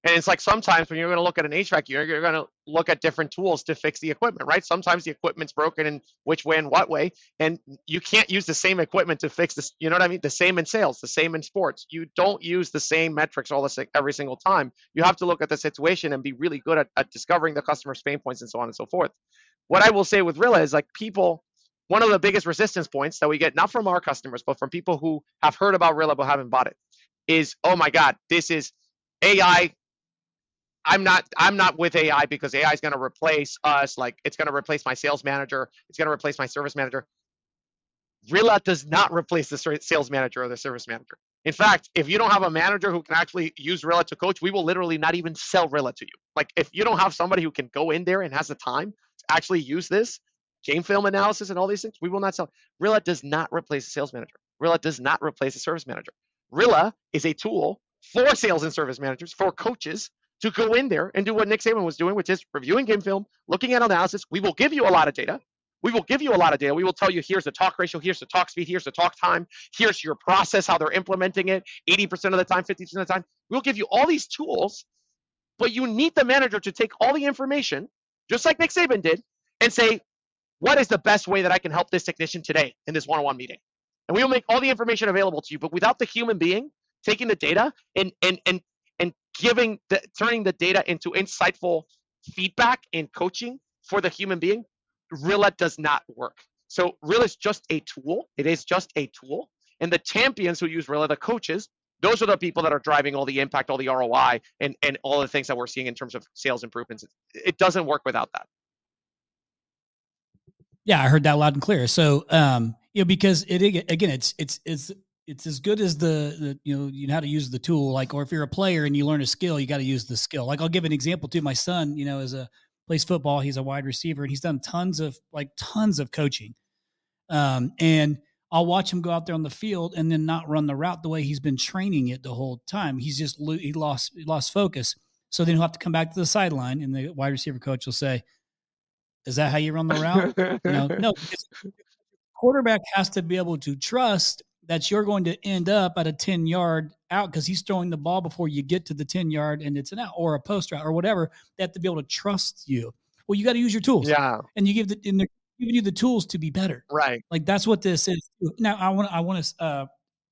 And it's like sometimes when you're going to look at an HVAC unit, you're going to look at different tools to fix the equipment, right? Sometimes the equipment's broken in which way and what way, and you can't use the same equipment to fix this. You know what I mean? The same in sales, the same in sports. You don't use the same metrics every single time. You have to look at the situation and be really good at discovering the customer's pain points and so on and so forth. What I will say with Rilla is like people, one of the biggest resistance points that we get, not from our customers, but from people who have heard about Rilla but haven't bought it, is, oh my God, this is AI. I'm not with AI because AI is going to replace us. Like it's going to replace my sales manager. It's going to replace my service manager. Rilla does not replace the sales manager or the service manager. In fact, if you don't have a manager who can actually use Rilla to coach, we will literally not even sell Rilla to you. Like if you don't have somebody who can go in there and has the time to actually use this game film analysis and all these things, we will not sell. Rilla does not replace the sales manager. Rilla does not replace the service manager. Rilla is a tool for sales and service managers, for coaches, to go in there and do what Nick Saban was doing, which is reviewing game film, looking at analysis. We will give you a lot of data. We will We will tell you, here's the talk ratio, here's the talk speed, here's the talk time, here's your process, how they're implementing it, 80% of the time, 50% of the time. We'll give you all these tools, but you need the manager to take all the information, just like Nick Saban did, and say, what is the best way that I can help this technician today in this one-on-one meeting? And we will make all the information available to you, but without the human being taking the data and turning the data into insightful feedback and coaching for the human being, Rilla does not work. So Rilla is just a tool. It is just a tool. And the champions who use Rilla, the coaches, those are the people that are driving all the impact, all the ROI, and all the things that we're seeing in terms of sales improvements. It doesn't work without that. Yeah, I heard that loud and clear. So, because it's as good as the you know how to use the tool. Like, or if you're a player and you learn a skill, you got to use the skill. Like, I'll give an example too. My son, plays football. He's a wide receiver, and he's done tons of coaching. And I'll watch him go out there on the field and then not run the route the way he's been training it the whole time. He lost focus. So then he'll have to come back to the sideline, and the wide receiver coach will say, "Is that how you run the route?" No. Quarterback has to be able to trust that you're going to end up at a 10-yard out because he's throwing the ball before you get to the 10-yard and it's an out or a post route or whatever. They have to be able to trust you. Well, you got to use your tools. Yeah. And they're giving you the tools to be better. Right. Like that's what this is. Now I want to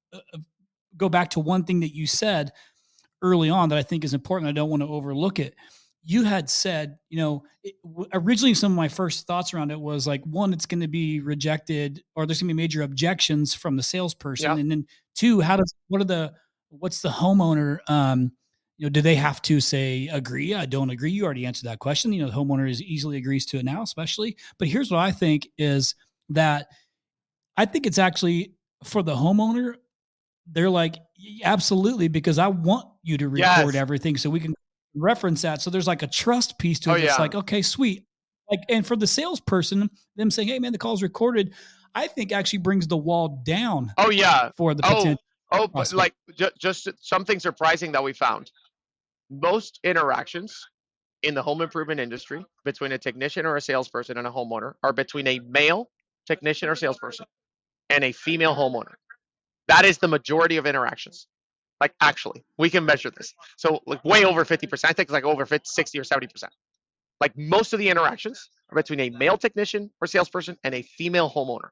go back to one thing that you said early on that I think is important. I don't want to overlook it. You had said, originally some of my first thoughts around it was like, one, it's going to be rejected or there's going to be major objections from the salesperson. Yep. And then two, what's the homeowner, do they have to say, agree? I don't agree. You already answered that question. The homeowner easily agrees to it now, especially. But here's what I think is that I think it's actually for the homeowner. They're like, absolutely, because I want you to record everything so we can reference that. So there's like a trust piece to it. It's like, okay, sweet. Like, and for the salesperson, them saying, hey man, the call's recorded, I think actually brings the wall down. Oh yeah. For the potential. But like just something surprising that we found. Most interactions in the home improvement industry between a technician or a salesperson and a homeowner are between a male technician or salesperson and a female homeowner. That is the majority of interactions. Like actually, we can measure this. So like way over 50%. I think it's like over 60 or 70%. Like most of the interactions are between a male technician or salesperson and a female homeowner.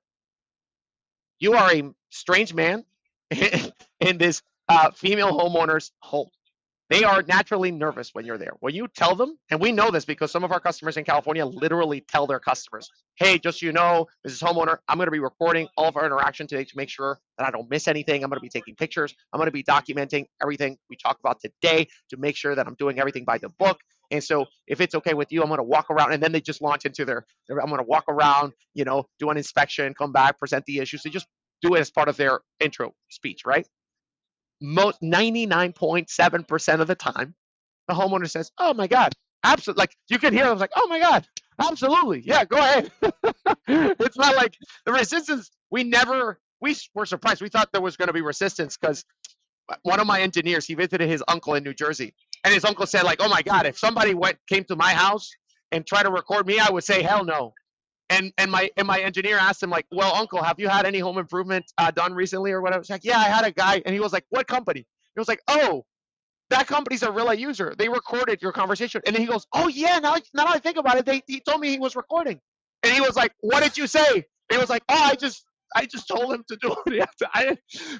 You are a strange man in this female homeowner's home. They are naturally nervous when you're there. When you tell them, and we know this because some of our customers in California literally tell their customers, hey, just so you know, this is homeowner, I'm going to be recording all of our interaction today to make sure that I don't miss anything. I'm going to be taking pictures. I'm going to be documenting everything we talk about today to make sure that I'm doing everything by the book. And so if it's okay with you, I'm going to walk around. And then they just launch into I'm going to walk around, do an inspection, come back, present the issues. They just do it as part of their intro speech, right? Most 99.7% of the time, the homeowner says, oh my God, absolutely. Like you can hear them like, oh my God, absolutely. Yeah, go ahead. It's not like the resistance. We were surprised. We thought there was going to be resistance because one of my engineers, he visited his uncle in New Jersey and his uncle said like, oh my God, if somebody came to my house and tried to record me, I would say, hell no. And my engineer asked him like, well, uncle, have you had any home improvement done recently or whatever? It's like, yeah, I had a guy. And he was like, what company? He was like, oh, that company's a Rilla user. They recorded your conversation. And then he goes, oh yeah, now I think about it, he told me he was recording. And he was like, what did you say? And he was like, oh, I just told him to do it.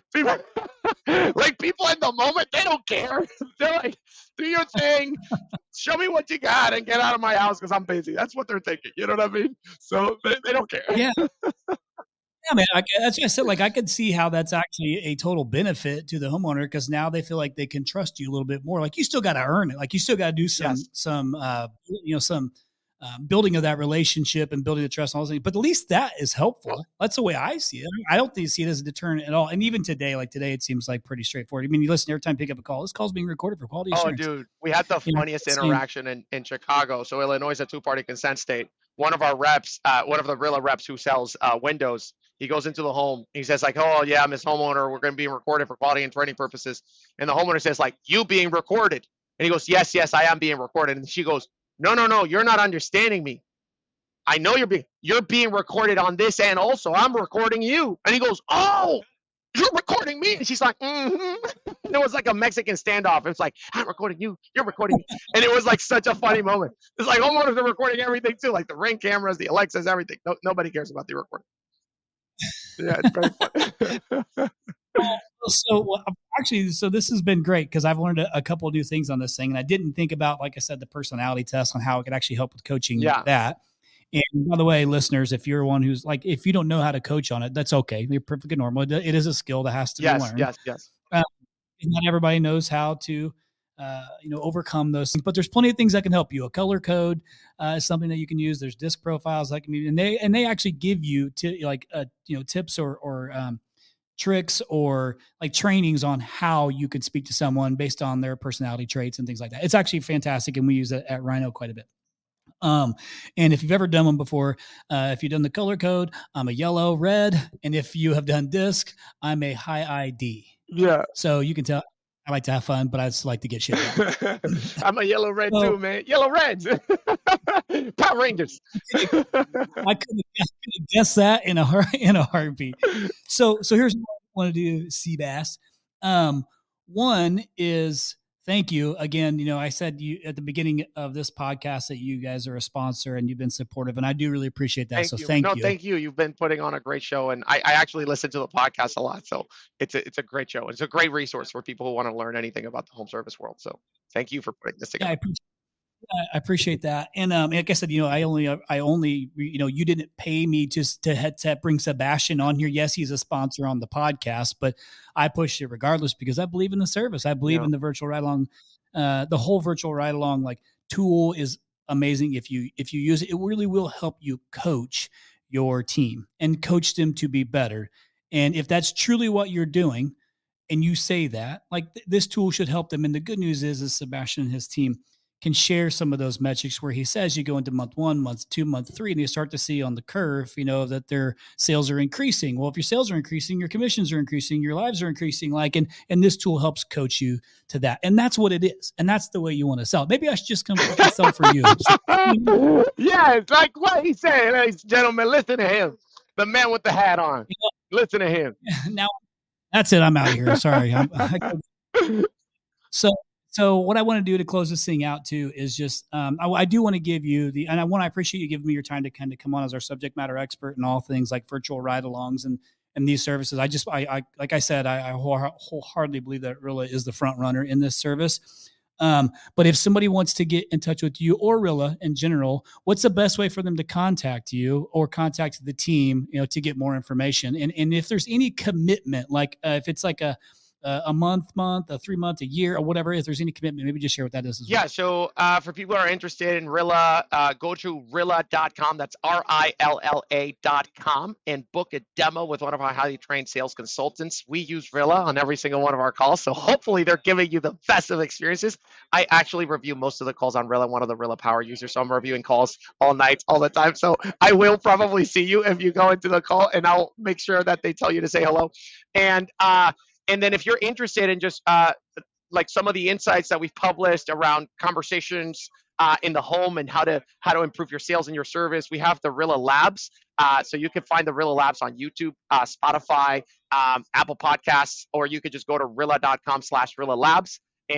People in the moment, they don't care. They're like, do your thing, show me what you got, and get out of my house because I'm busy. That's what they're thinking. You know what I mean? So they don't care. Yeah. Yeah, man. That's what I said. Like, I could see how that's actually a total benefit to the homeowner because now they feel like they can trust you a little bit more. Like, you still got to earn it. Like, you still got to do some building of that relationship and building the trust and all those things. But at least that is helpful. That's the way I see it. I don't think you see it as a deterrent at all. And even today, it seems like pretty straightforward. I mean, you listen every time you pick up a call. This call's being recorded for quality assurance. Oh, dude, we had the funniest interaction in Chicago. So Illinois is a two-party consent state. One of our reps, one of the Rilla reps who sells windows, he goes into the home. He says like, oh yeah, Miss Homeowner, we're going to be recorded for quality and training purposes. And the homeowner says like, you being recorded? And he goes, yes, I am being recorded. And she goes, no, you're not understanding me. I know you're being recorded on this end also. I'm recording you. And he goes, oh, you're recording me? And she's like, mm-hmm. And it was like a Mexican standoff. It's like, I'm recording you, you're recording me. And it was like such a funny moment. It's like homeowners are recording everything too, like the Ring cameras, the Alexas, everything. Nobody cares about the recording. Yeah, it's very funny. So this has been great because I've learned a couple of new things on this thing. And I didn't think about, like I said, the personality test on how it could actually help with coaching that. And by the way, listeners, if you're one who's like, if you don't know how to coach on it, that's okay. You're perfectly normal. It is a skill that has to be learned. Yes. Not everybody knows how to, overcome those things, but there's plenty of things that can help you. A color code is something that you can use. There's disc profiles that can be, and they actually give you tips or tricks or like trainings on how you could speak to someone based on their personality traits and things like that. It's actually fantastic. And we use it at Rhino quite a bit. And if you've ever done one before, if you've done the color code, I'm a yellow, red. And if you have done disc, I'm a high ID. Yeah. So you can tell I like to have fun, but I just like to get shit done. I'm a yellow, red too, man. Yellow, reds. Power Rangers. I couldn't guess that in a heartbeat. So here's what I want to do, Seabass. One is thank you again. I said you at the beginning of this podcast that you guys are a sponsor and you've been supportive, and I do really appreciate that. Thank you. Thank you. You've been putting on a great show, and I actually listen to the podcast a lot. So it's a great show. It's a great resource for people who want to learn anything about the home service world. So thank you for putting this together. I appreciate that. And like I said, I only you didn't pay me just to bring Sebastian on here. Yes, he's a sponsor on the podcast, but I pushed it regardless because I believe in the service. I believe in the virtual ride along. The whole virtual ride along tool is amazing. If you use it, it really will help you coach your team and coach them to be better. And if that's truly what you're doing, and you say that, this tool should help them. And the good news is Sebastian and his team can share some of those metrics where he says you go into month 1, month 2, month 3, and you start to see on the curve, that their sales are increasing. Well, if your sales are increasing, your commissions are increasing, your lives are increasing, and this tool helps coach you to that. And that's what it is. And that's the way you want to sell. Maybe I should just come and sell for you. Yeah, it's like what he said, ladies and gentlemen, listen to him. The man with the hat on. Listen to him. Now, that's it. I'm out of here. Sorry. So what I want to do to close this thing out too is just I do want to give you I appreciate you giving me your time to kind of come on as our subject matter expert in all things like virtual ride-alongs and these services. I like I said, I wholeheartedly believe that Rilla is the front runner in this service. But if somebody wants to get in touch with you or Rilla in general, what's the best way for them to contact you or contact the team, to get more information? And if there's any commitment, if it's like a month, a 3 month, a year, or whatever, if there's any commitment, maybe just share what that is as well. Yeah, so for people who are interested in Rilla, go to Rilla.com. That's RILLA.com and book a demo with one of our highly trained sales consultants. We use Rilla on every single one of our calls, so hopefully they're giving you the best of experiences. I actually review most of the calls on Rilla, one of the Rilla power users, so I'm reviewing calls all night, all the time. So I will probably see you if you go into the call, and I'll make sure that they tell you to say hello. And then if you're interested in just some of the insights that we've published around conversations in the home and how to improve your sales and your service, we have the Rilla Labs. So you can find the Rilla Labs on YouTube, Spotify, Apple Podcasts, or you could just go to Rilla.com/Rilla Labs. And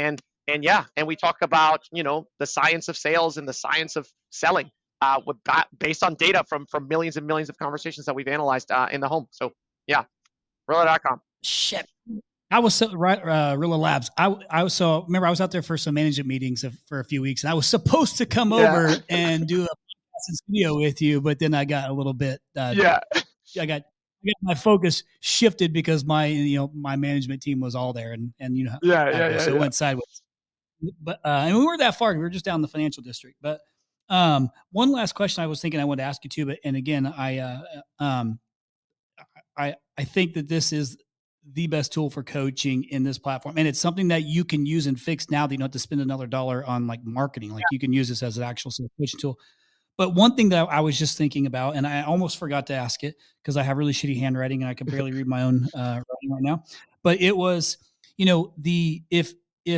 And we talk about, the science of sales and the science of selling, based on data from millions and millions of conversations that we've analyzed in the home. So yeah, Rilla.com. Shit. I was Rilla Labs. I was remember I was out there for some management meetings for a few weeks, and I was supposed to come over and do a podcast studio with you, but then I got a little bit I got my focus shifted because my management team was all there, and so it went sideways. But and we weren't that far. We were just down in the financial district. But one last question I was thinking I wanted to ask you too. But and again, I think that this is the best tool for coaching in this platform, and it's something that you can use and fix now that you don't have to spend another dollar on like marketing. Like you can use this as an actual coaching tool. But one thing that I was just thinking about, and I almost forgot to ask it because I have really shitty handwriting and I can barely read my own writing right now. But it was, if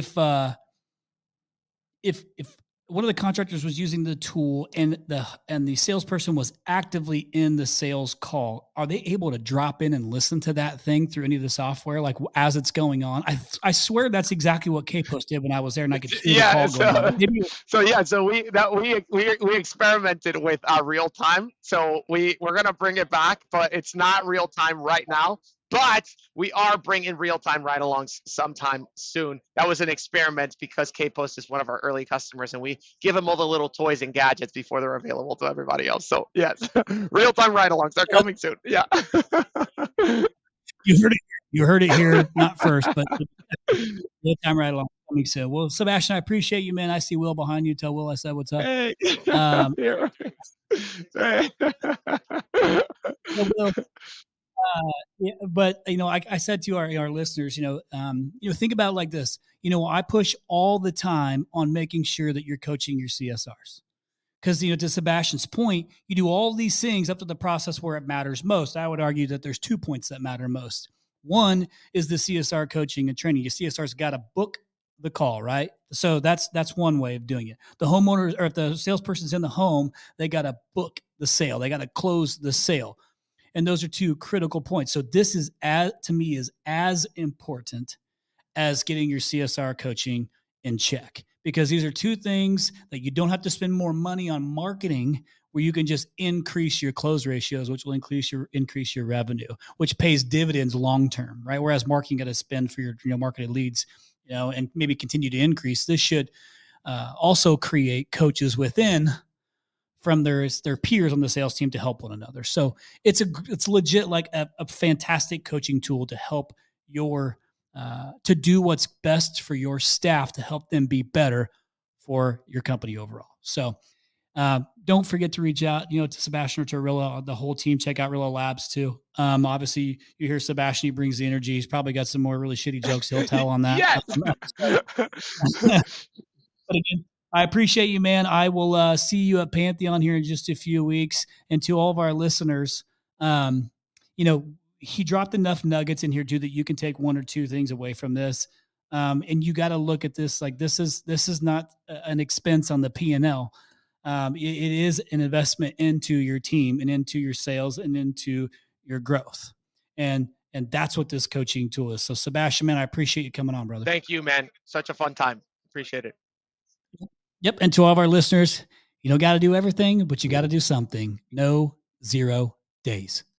one of the contractors was using the tool and the salesperson was actively in the sales call, are they able to drop in and listen to that thing through any of the software, like as it's going on? I swear that's exactly what KPost did when I was there, and I could hear the call going on. So we experimented with real time. So we're gonna bring it back, but it's not real time right now. But we are bringing real-time ride-alongs sometime soon. That was an experiment because KPost is one of our early customers, and we give them all the little toys and gadgets before they're available to everybody else. So, yes, real-time ride-alongs are coming soon. Yeah. You heard it here, not first, but real-time ride-along coming soon. Well, Sebastian, I appreciate you, man. I see Will behind you. Tell Will I said what's up. Hey. But I said to our listeners, think about it like this. I push all the time on making sure that you're coaching your CSRs, because to Sebastian's point, you do all these things up to the process where it matters most. I would argue that there's 2 points that matter most. One is the CSR coaching and training. Your CSR's got to book the call, right? So that's one way of doing it. The homeowners, or if the salesperson's in the home, they got to book the sale. They got to close the sale. And those are 2 critical points. So this is, to me, is as important as getting your CSR coaching in check, because these are 2 things that you don't have to spend more money on marketing, where you can just increase your close ratios, which will increase your revenue, which pays dividends long term, right? Whereas marketing got to spend for your marketed leads, and maybe continue to increase. This should also create coaches within from their peers on the sales team to help one another. So it's legit like a fantastic coaching tool to help to do what's best for your staff, to help them be better for your company overall. So don't forget to reach out, to Sebastian or to Rilla, the whole team. Check out Rilla Labs too. Obviously you hear Sebastian, he brings the energy. He's probably got some more really shitty jokes he'll tell on that. Yes. But again, I appreciate you, man. I will see you at Pantheon here in just a few weeks. And to all of our listeners, he dropped enough nuggets in here too that you can take 1 or 2 things away from this. And you got to look at this like this is not an expense on the P&L. It is an investment into your team and into your sales and into your growth. And that's what this coaching tool is. So Sebastian, man, I appreciate you coming on, brother. Thank you, man. Such a fun time. Appreciate it. Yep. And to all of our listeners, you don't got to do everything, but you got to do something. No 0 days.